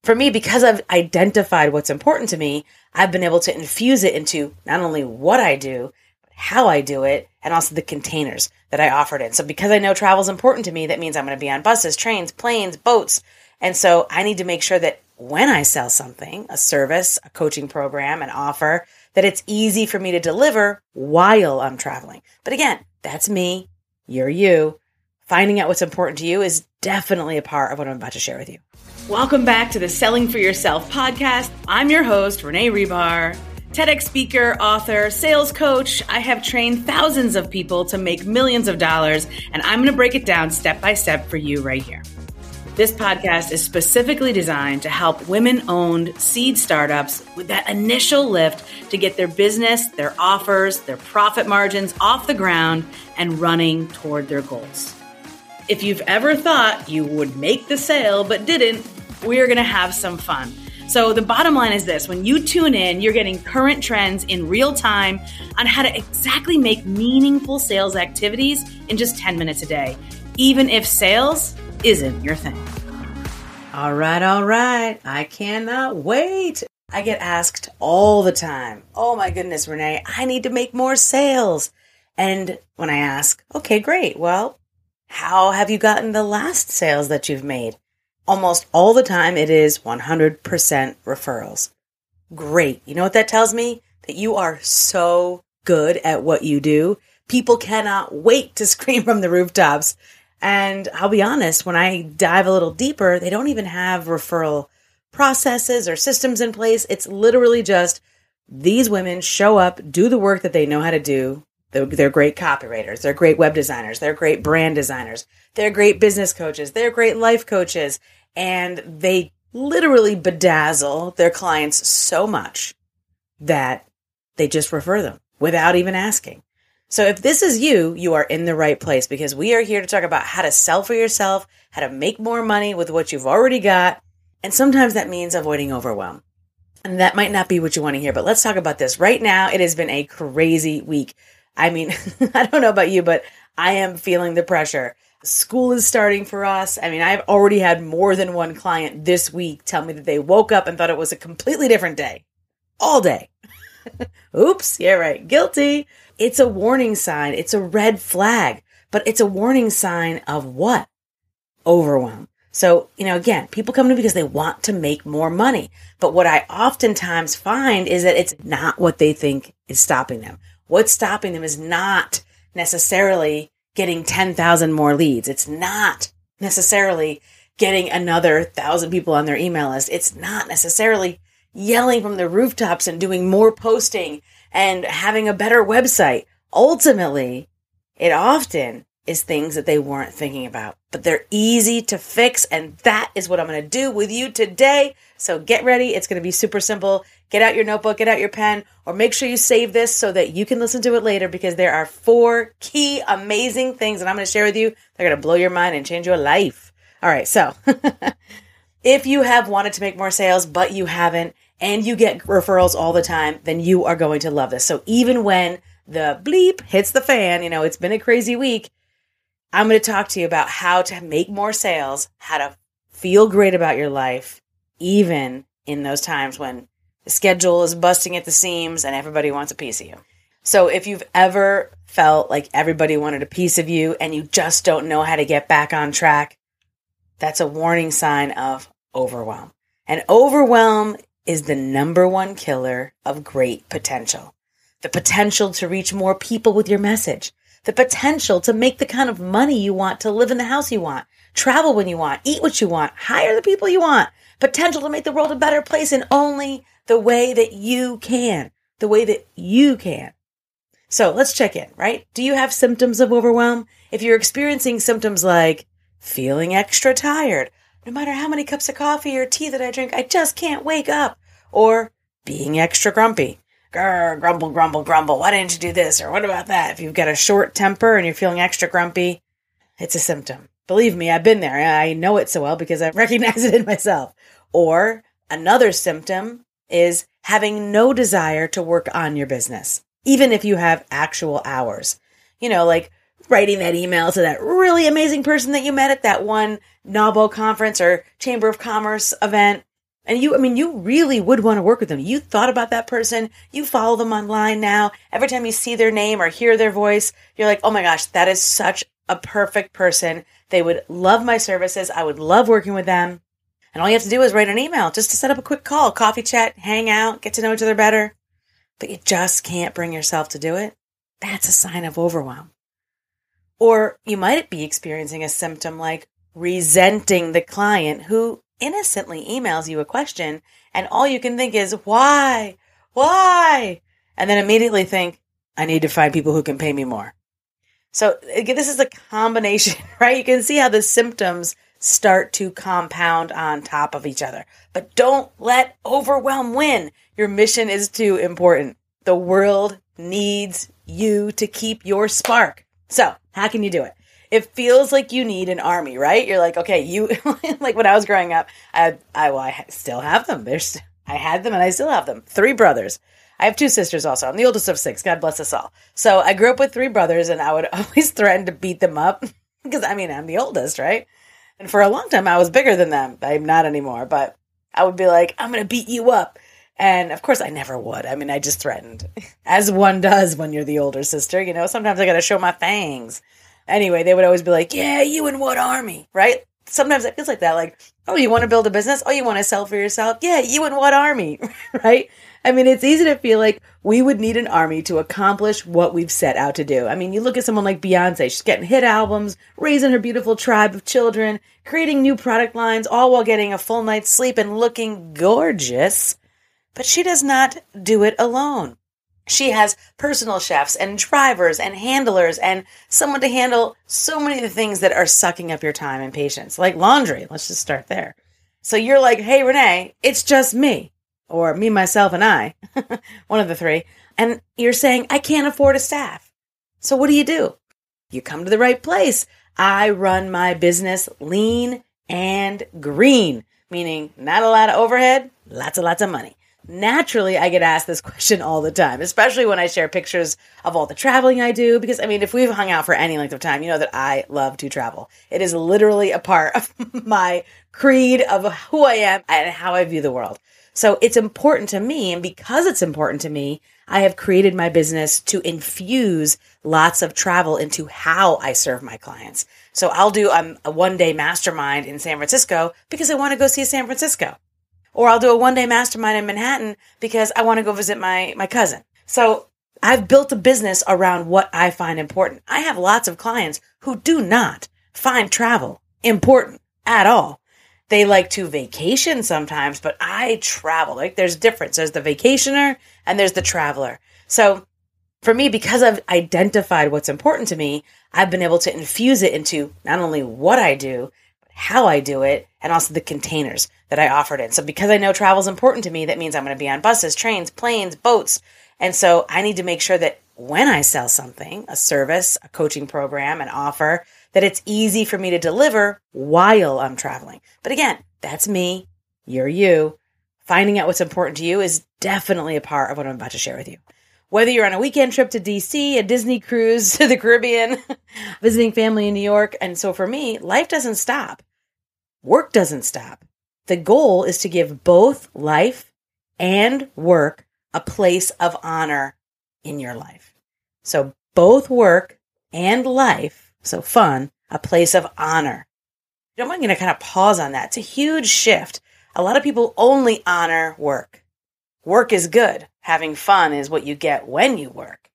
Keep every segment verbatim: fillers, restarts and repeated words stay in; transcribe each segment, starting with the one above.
For me, because I've identified what's important to me, I've been able to infuse it into not only what I do, but how I do it, and also the containers that I offered in. So because I know travel is important to me, that means I'm going to be on buses, trains, planes, boats. And so I need to make sure that when I sell something, a service, a coaching program, an offer, that it's easy for me to deliver while I'm traveling. But again, that's me, you're you. Finding out what's important to you is definitely a part of what I'm about to share with you. Welcome back to the Selling for Yourself podcast. I'm your host, Renee Rebar, TEDx speaker, author, sales coach. I have trained thousands of people to make millions of dollars, and I'm going to break it down step by step for you right here. This podcast is specifically designed to help women-owned seed startups with that initial lift to get their business, their offers, their profit margins off the ground and running toward their goals. If you've ever thought you would make the sale but didn't, we're going to have some fun. So the bottom line is this: when you tune in, you're getting current trends in real time on how to exactly make meaningful sales activities in just ten minutes a day, even if sales isn't your thing. All right, all right. I cannot wait. I get asked all the time, oh my goodness, Renee, I need to make more sales. And when I ask, okay, great. Well, how have you gotten the last sales that you've made? Almost all the time, it is one hundred percent referrals. Great. You know what that tells me? That you are so good at what you do. People cannot wait to scream from the rooftops. And I'll be honest, when I dive a little deeper, they don't even have referral processes or systems in place. It's literally just these women show up, do the work that they know how to do. They're, they're great copywriters. They're great web designers. They're great brand designers. They're great business coaches. They're great life coaches. And they literally bedazzle their clients so much that they just refer them without even asking. So if this is you, you are in the right place, because we are here to talk about how to sell for yourself, how to make more money with what you've already got. And sometimes that means avoiding overwhelm. And that might not be what you want to hear, but let's talk about this. Right now, it has been a crazy week. I mean, I don't know about you, but I am feeling the pressure. School is starting for us. I mean, I've already had more than one client this week tell me that they woke up and thought it was a completely different day. All day. Oops. Yeah, right. Guilty. It's a warning sign. It's a red flag, but it's a warning sign of what? Overwhelm. So, you know, again, people come to me because they want to make more money. But what I oftentimes find is that it's not what they think is stopping them. What's stopping them is not necessarily getting ten thousand more leads. It's not necessarily getting another thousand people on their email list. It's not necessarily yelling from the rooftops and doing more posting and having a better website. Ultimately, it often is things that they weren't thinking about, but they're easy to fix. And that is what I'm going to do with you today. So get ready. It's going to be super simple. Get out your notebook, get out your pen, or make sure you save this so that you can listen to it later, because there are four key amazing things that I'm going to share with you. They're going to blow your mind and change your life. All right. So if you have wanted to make more sales, but you haven't, and you get referrals all the time, then you are going to love this. So even when the bleep hits the fan, you know, it's been a crazy week, I'm going to talk to you about how to make more sales, how to feel great about your life, even in those times when the schedule is busting at the seams and everybody wants a piece of you. So if you've ever felt like everybody wanted a piece of you and you just don't know how to get back on track, that's a warning sign of overwhelm. And overwhelm is the number one killer of great potential. The potential to reach more people with your message. The potential to make the kind of money you want, to live in the house you want, travel when you want, eat what you want, hire the people you want. Potential to make the world a better place in only the way that you can. The way that you can. So let's check in, right? Do you have symptoms of overwhelm? If you're experiencing symptoms like feeling extra tired, no matter how many cups of coffee or tea that I drink, I just can't wake up. Or being extra grumpy. Grr, grumble, grumble, grumble. Why didn't you do this? Or what about that? If you've got a short temper and you're feeling extra grumpy, it's a symptom. Believe me, I've been there. I know it so well because I recognize it in myself. Or another symptom is having no desire to work on your business, even if you have actual hours. You know, like writing that email to that really amazing person that you met at that one NAWBO conference or Chamber of Commerce event. And you, I mean, you really would want to work with them. You thought about that person. You follow them online now. Every time you see their name or hear their voice, you're like, oh my gosh, that is such a perfect person. They would love my services. I would love working with them. And all you have to do is write an email just to set up a quick call, coffee chat, hang out, get to know each other better. But you just can't bring yourself to do it. That's a sign of overwhelm. Or you might be experiencing a symptom like resenting the client who innocently emails you a question and all you can think is, why? Why? And then immediately think, I need to find people who can pay me more. So again, this is a combination, right? You can see how the symptoms start to compound on top of each other. But don't let overwhelm win. Your mission is too important. The world needs you to keep your spark. So how can you do it? It feels like you need an army, right? You're like, okay, you, like when I was growing up, I, I, well, I still have them. There's, I had them and I still have them. Three brothers. I have two sisters also. I'm the oldest of six. God bless us all. So I grew up with three brothers and I would always threaten to beat them up because, I mean, I'm the oldest, right? And for a long time, I was bigger than them. I'm not anymore, but I would be like, I'm going to beat you up. And of course, I never would. I mean, I just threatened, as one does when you're the older sister. You know, sometimes I got to show my fangs. Anyway, they would always be like, yeah, you in what army, right? Sometimes it feels like that. Like, oh, you want to build a business? Oh, you want to sell for yourself? Yeah, you in what army, right? I mean, it's easy to feel like we would need an army to accomplish what we've set out to do. I mean, you look at someone like Beyonce, she's getting hit albums, raising her beautiful tribe of children, creating new product lines, all while getting a full night's sleep and looking gorgeous. But she does not do it alone. She has personal chefs and drivers and handlers and someone to handle so many of the things that are sucking up your time and patience, like laundry. Let's just start there. So you're like, hey, Renee, it's just me. Or me, myself, and I, one of the three. And you're saying, I can't afford a staff. So what do you do? You come to the right place. I run my business lean and green, meaning not a lot of overhead, lots and lots of money. Naturally, I get asked this question all the time, especially when I share pictures of all the traveling I do. Because, I mean, if we've hung out for any length of time, you know that I love to travel. It is literally a part of my creed of who I am and how I view the world. So it's important to me, and because it's important to me, I have created my business to infuse lots of travel into how I serve my clients. So I'll do um, a one-day mastermind in San Francisco because I want to go see San Francisco. Or I'll do a one-day mastermind in Manhattan because I want to go visit my, my cousin. So I've built a business around what I find important. I have lots of clients who do not find travel important at all. They like to vacation sometimes, but I travel. Like there's difference. There's the vacationer and there's the traveler. So for me, because I've identified what's important to me, I've been able to infuse it into not only what I do, but how I do it, and also the containers that I offered in. So because I know travel is important to me, that means I'm going to be on buses, trains, planes, boats. And so I need to make sure that when I sell something, a service, a coaching program, an offer, that it's easy for me to deliver while I'm traveling. But again, that's me. You're you. Finding out what's important to you is definitely a part of what I'm about to share with you. Whether you're on a weekend trip to D C, a Disney cruise to the Caribbean, visiting family in New York. And so for me, life doesn't stop. Work doesn't stop. The goal is to give both life and work a place of honor in your life. So both work and life, so fun, a place of honor. I'm going to kind of pause on that. It's a huge shift. A lot of people only honor work. Work is good. Having fun is what you get when you work.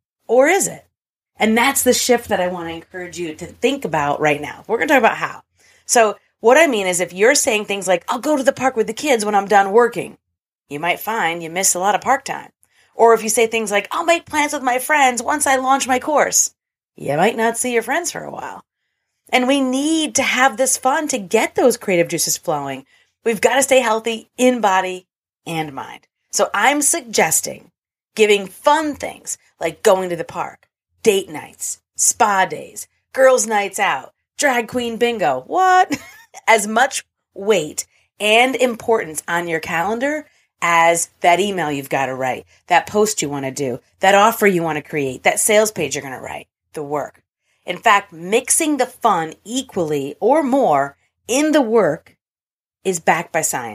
Or is it? And that's the shift that I want to encourage you to think about right now. We're going to talk about how. So what I mean is if you're saying things like, I'll go to the park with the kids when I'm done working, you might find you miss a lot of park time. Or if you say things like, I'll make plans with my friends once I launch my course, you might not see your friends for a while. And we need to have this fun to get those creative juices flowing. We've got to stay healthy in body and mind. So I'm suggesting giving fun things like going to the park, date nights, spa days, girls' nights out, drag queen bingo, what? As much weight and importance on your calendar as that email you've got to write, that post you want to do, that offer you want to create, that sales page you're going to write, the work. In fact, mixing the fun equally or more in the work is backed by science.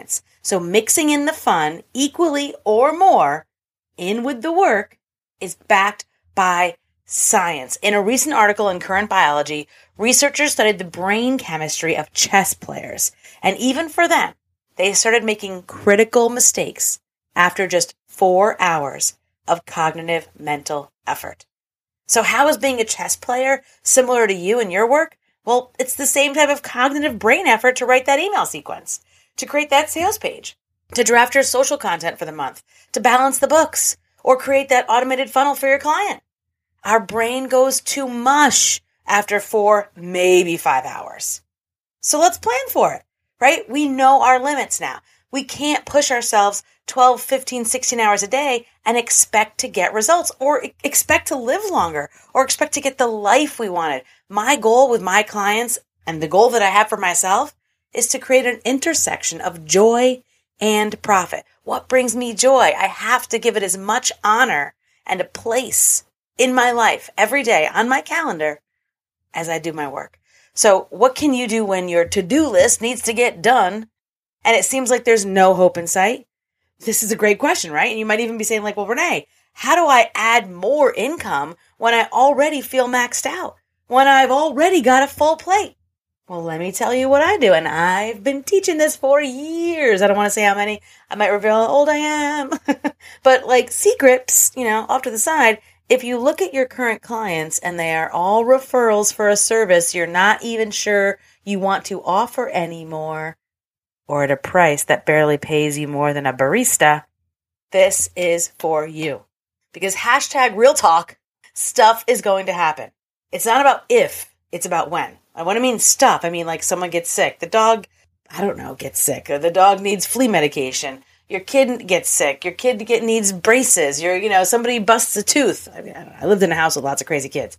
So mixing in the fun equally or more in with the work is backed by science. In a recent article in Current Biology, researchers studied the brain chemistry of chess players. And even for them, they started making critical mistakes after just four hours of cognitive mental effort. So how is being a chess player similar to you and your work? Well, it's the same type of cognitive brain effort to write that email sequence, to create that sales page, to draft your social content for the month, to balance the books, or create that automated funnel for your client. Our brain goes to mush after four, maybe five hours. So let's plan for it, right? We know our limits now. We can't push ourselves twelve, fifteen, sixteen hours a day and expect to get results or expect to live longer or expect to get the life we wanted. My goal with my clients and the goal that I have for myself is to create an intersection of joy and profit. What brings me joy? I have to give it as much honor and a place in my life every day on my calendar as I do my work. So what can you do when your to-do list needs to get done and it seems like there's no hope in sight? This is a great question, right? And you might even be saying like, well, Renee, how do I add more income when I already feel maxed out? When I've already got a full plate? Well, let me tell you what I do. And I've been teaching this for years. I don't want to say how many. I might reveal how old I am. But like secrets, you know, off to the side, if you look at your current clients and they are all referrals for a service you're not even sure you want to offer anymore, or at a price that barely pays you more than a barista, this is for you. Because hashtag real talk, stuff is going to happen. It's not about if, it's about when. I want to mean stuff. I mean like someone gets sick. The dog, I don't know, gets sick. Or the dog needs flea medication. Your kid gets sick. Your kid get, needs braces. Your, you know, somebody busts a tooth. I mean, I, don't know. I lived in a house with lots of crazy kids.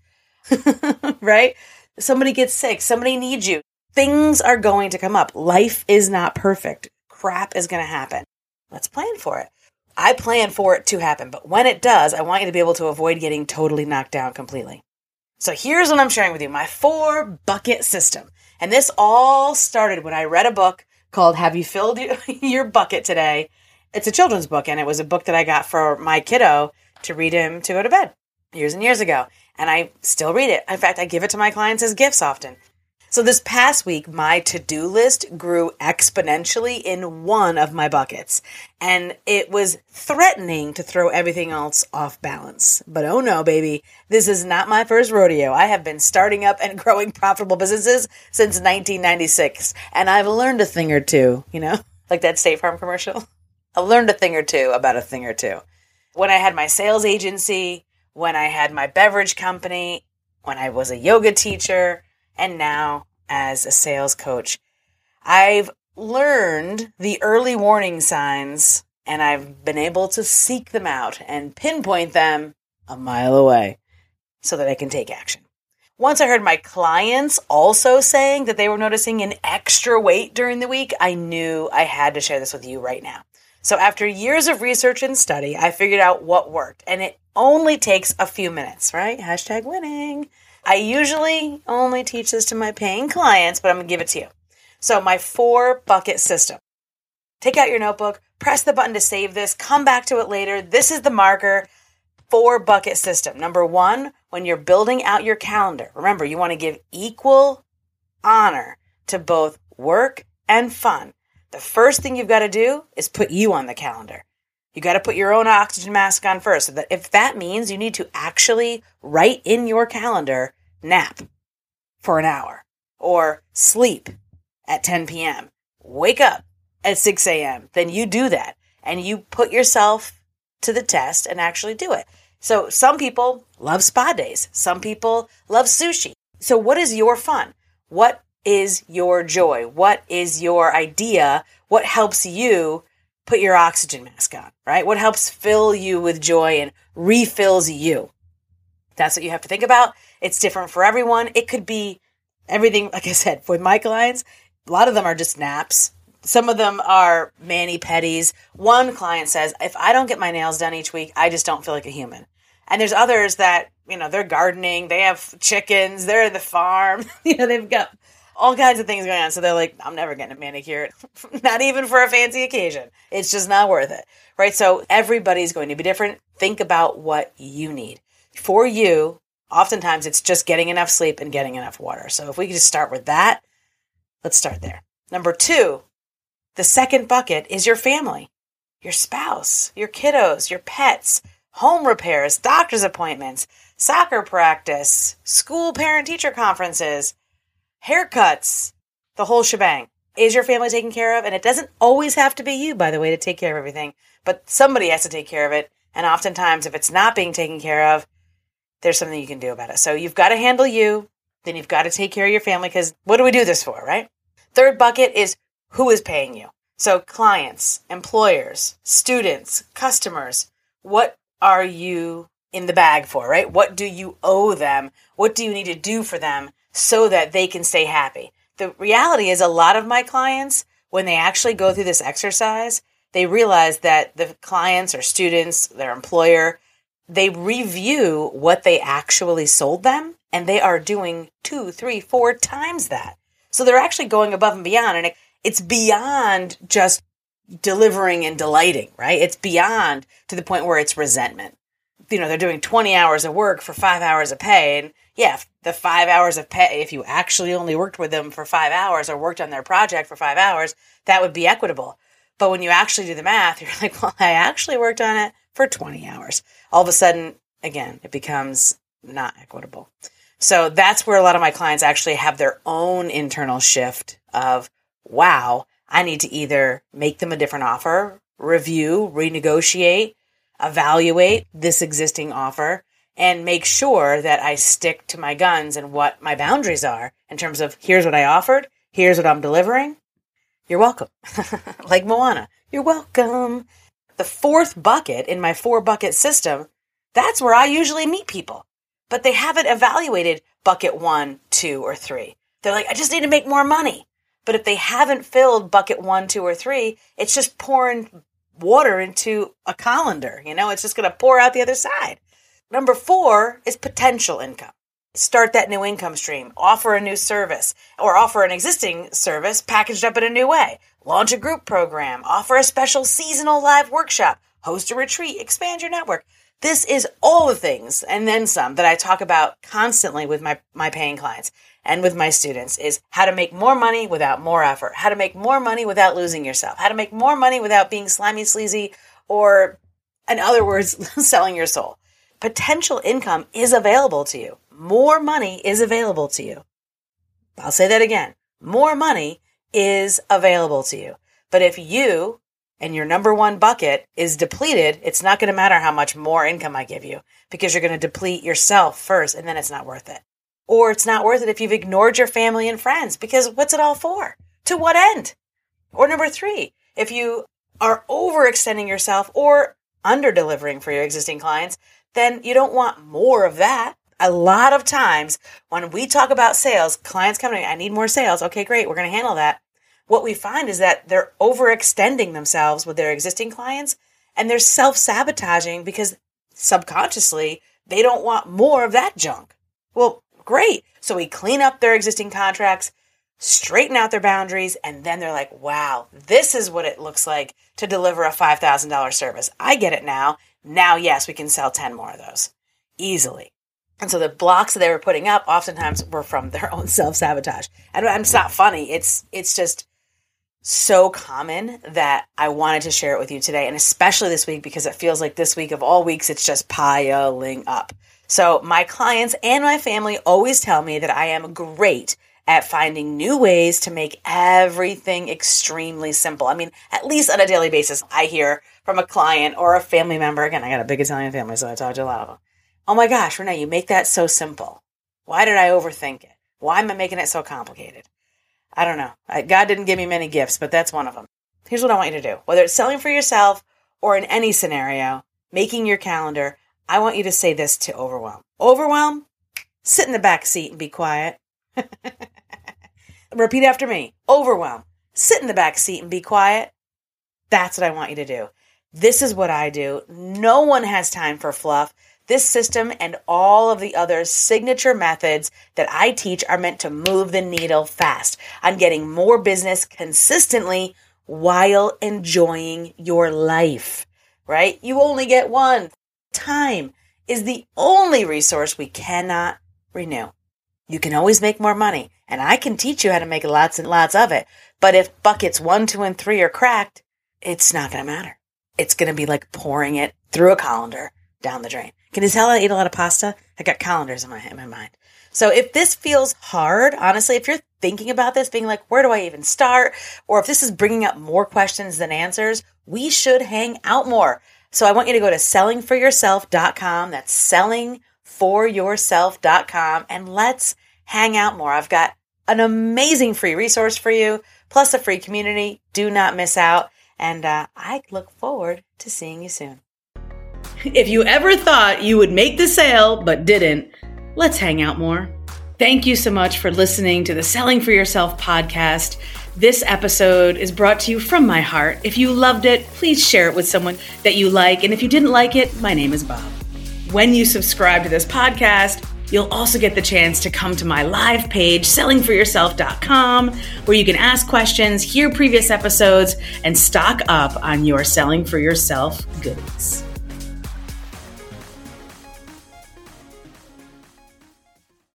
Right? Somebody gets sick. Somebody needs you. Things are going to come up. Life is not perfect. Crap is going to happen. Let's plan for it. I plan for it to happen, but when it does, I want you to be able to avoid getting totally knocked down completely. So here's what I'm sharing with you, my four bucket system. And this all started when I read a book called Have You Filled Your Bucket Today? It's a children's book, and it was a book that I got for my kiddo to read him to go to bed years and years ago. And I still read it. In fact, I give it to my clients as gifts often. So this past week, my to-do list grew exponentially in one of my buckets, and it was threatening to throw everything else off balance. But oh no, baby, this is not my first rodeo. I have been starting up and growing profitable businesses since nineteen ninety-six, and I've learned a thing or two, you know, like that State Farm commercial. I've learned a thing or two about a thing or two. When I had my sales agency, when I had my beverage company, when I was a yoga teacher, and now as a sales coach, I've learned the early warning signs and I've been able to seek them out and pinpoint them a mile away so that I can take action. Once I heard my clients also saying that they were noticing an extra weight during the week, I knew I had to share this with you right now. So after years of research and study, I figured out what worked, and it only takes a few minutes, right? Hashtag winning. I usually only teach this to my paying clients, but I'm going to give it to you. So my four bucket system. Take out your notebook, press the button to save this, come back to it later. This is the marker. Four bucket system. Number one, when you're building out your calendar, remember, you want to give equal honor to both work and fun. The first thing you've got to do is put you on the calendar. You got to put your own oxygen mask on first. So that if that means you need to actually write in your calendar, nap for an hour or sleep at ten p.m., wake up at six a.m., then you do that and you put yourself to the test and actually do it. So some people love spa days. Some people love sushi. So what is your fun? What is your joy? What is your idea? What helps you put your oxygen mask on, right? What helps fill you with joy and refills you? That's what you have to think about. It's different for everyone. It could be everything, like I said, with my clients, a lot of them are just naps. Some of them are mani-pedis. One client says, if I don't get my nails done each week, I just don't feel like a human. And there's others that, you know, they're gardening, they have chickens, they're at the farm, you know, they've got all kinds of things going on. So they're like, I'm never getting a manicure, not even for a fancy occasion. It's just not worth it, right? So everybody's going to be different. Think about what you need. For you, oftentimes it's just getting enough sleep and getting enough water. So if we could just start with that, let's start there. Number two, the second bucket is your family, your spouse, your kiddos, your pets, home repairs, doctor's appointments, soccer practice, school parent-teacher conferences, haircuts, the whole shebang. Is your family taken care of? And it doesn't always have to be you, by the way, to take care of everything, but somebody has to take care of it. And oftentimes, if it's not being taken care of, there's something you can do about it. So you've got to handle you, then you've got to take care of your family, because what do we do this for, right? Third bucket is who is paying you. So clients, employers, students, customers, what are you in the bag for, right? What do you owe them? What do you need to do for them so that they can stay happy? The reality is a lot of my clients, when they actually go through this exercise, they realize that the clients or students, their employer, they review what they actually sold them, and they are doing two, three, four times that. So they're actually going above and beyond, and it, it's beyond just delivering and delighting, right? It's beyond to the point where it's resentment. You know, they're doing twenty hours of work for five hours of pay. And yeah, the five hours of pay, if you actually only worked with them for five hours or worked on their project for five hours, that would be equitable. But when you actually do the math, you're like, well, I actually worked on it for twenty hours. All of a sudden, again, it becomes not equitable. So that's where a lot of my clients actually have their own internal shift of, wow, I need to either make them a different offer, review, renegotiate, evaluate this existing offer, and make sure that I stick to my guns and what my boundaries are in terms of here's what I offered, here's what I'm delivering. You're welcome. Like Moana, you're welcome. The fourth bucket in my four bucket system, that's where I usually meet people, but they haven't evaluated bucket one, two, or three. They're like, I just need to make more money. But if they haven't filled bucket one, two, or three, it's just pouring water into a colander. You know, it's just going to pour out the other side. Number four is potential income. Start that new income stream, offer a new service, or offer an existing service packaged up in a new way. Launch a group program, offer a special seasonal live workshop, host a retreat, expand your network. This is all the things, and then some, that I talk about constantly with my, my paying clients and with my students, is how to make more money without more effort, how to make more money without losing yourself, how to make more money without being slimy, sleazy, or, in other words, selling your soul. Potential income is available to you. More money is available to you. I'll say that again. More money is available to you. But if you and your number one bucket is depleted, it's not going to matter how much more income I give you, because you're going to deplete yourself first, and then it's not worth it. Or it's not worth it if you've ignored your family and friends, because what's it all for? To what end? Or number three, if you are overextending yourself or under-delivering for your existing clients, then you don't want more of that. A lot of times when we talk about sales, clients come to me, I need more sales. Okay, great. We're going to handle that. What we find is that they're overextending themselves with their existing clients, and they're self-sabotaging because subconsciously they don't want more of that junk. Well, great. So we clean up their existing contracts, straighten out their boundaries, and then they're like, wow, this is what it looks like to deliver a five thousand dollars service. I get it now. Now, yes, we can sell ten more of those easily. And so the blocks that they were putting up oftentimes were from their own self-sabotage. And it's not funny. It's it's just so common that I wanted to share it with you today, and especially this week, because it feels like this week of all weeks, it's just piling up. So my clients and my family always tell me that I am great at finding new ways to make everything extremely simple. I mean, at least on a daily basis, I hear from a client or a family member. Again, I got a big Italian family, so I talk to a lot of them. Oh my gosh, Renee, you make that so simple. Why did I overthink it? Why am I making it so complicated? I don't know. God didn't give me many gifts, but that's one of them. Here's what I want you to do. Whether it's selling for yourself or in any scenario, making your calendar, I want you to say this to overwhelm. Overwhelm, sit in the back seat and be quiet. Repeat after me. Overwhelm, sit in the back seat and be quiet. That's what I want you to do. This is what I do. No one has time for fluff. This system and all of the other signature methods that I teach are meant to move the needle fast on getting more business consistently while enjoying your life, right? You only get one. Time is the only resource we cannot renew. You can always make more money, and I can teach you how to make lots and lots of it. But if buckets one, two, and three are cracked, it's not going to matter. It's going to be like pouring it through a colander down the drain. Can you tell I eat a lot of pasta? I got colanders in my, in my mind. So if this feels hard, honestly, if you're thinking about this, being like, where do I even start? Or if this is bringing up more questions than answers, we should hang out more. So I want you to go to selling for yourself dot com. That's selling for yourself dot com. And let's hang out more. I've got an amazing free resource for you, plus a free community. Do not miss out. And uh, I look forward to seeing you soon. If you ever thought you would make the sale but didn't, let's hang out more. Thank you so much for listening to the Selling for Yourself podcast. This episode is brought to you from my heart. If you loved it, please share it with someone that you like. And if you didn't like it, my name is Bob. When you subscribe to this podcast, you'll also get the chance to come to my live page, selling for yourself dot com, where you can ask questions, hear previous episodes, and stock up on your Selling for Yourself goodies.